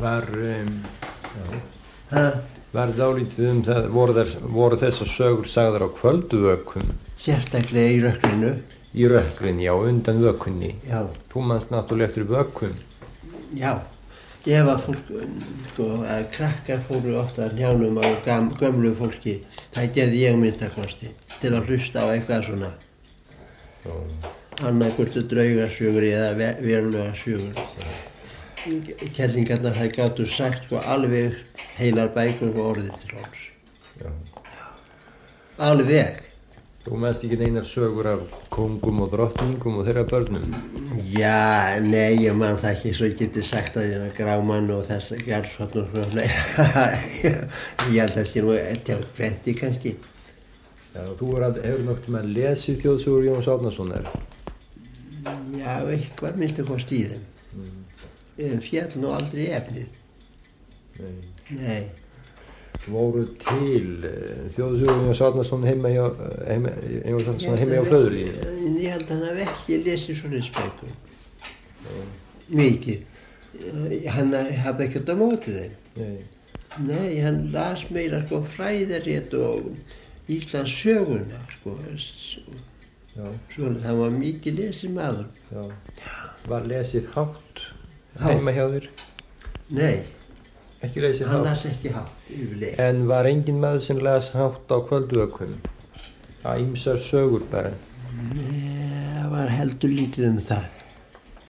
Var dálítið það, voru þessar sögur sagðar á kvöldvökum? Sérstaklega í rökkrinu. Í rökkrinu, já, undan vökunni. Já. Þú manst náttúrulega eftir vökum. Já, ef að fólk, að krakkar fóru ofta njánum á gömlu fólki, það gerði ég myndakosti til að hlusta á eitthvað svona. Annarkvöldu draugasögur eða verulega sögur. Kellingarnar það gátu sagt alveg heilar bækur og orðið til hálfs. Alveg. Þú mennst ekki neinar sögur af kóngum og drottningum og þeirra börnum? Já, nei, ég man það ekki svo ég geti sagt að ég Grámann og þess Gjaldsvatn og svona fleira. Ég held að sé nú til bretti kannski. Já, þú hefur nokkuð með lesið þjóðsögur Jóns Árnasonar? Já, eitthvað minnstu kosti í þeim. Fjall nú aldrei efnið. Nei. Voru til þjóðsögur Jóns Árnason heima hjá föður þínu? Ég held að hann hafi ekki lesið svoleiðis bækur. Mikið. Hann hafi ekkert á móti þeim. Nei, hann las meira fræðarit og Íslands söguna Svona, hann var mikið lesið maður. Var lesið hátt heima hjá þér? Nei. Ekki lesið hátt? Hann las ekki hátt yfirleitt. En var engin maður sem las hátt á kvöldvökum? Ýmsar sögur bara? Nei, það var heldur lítið það.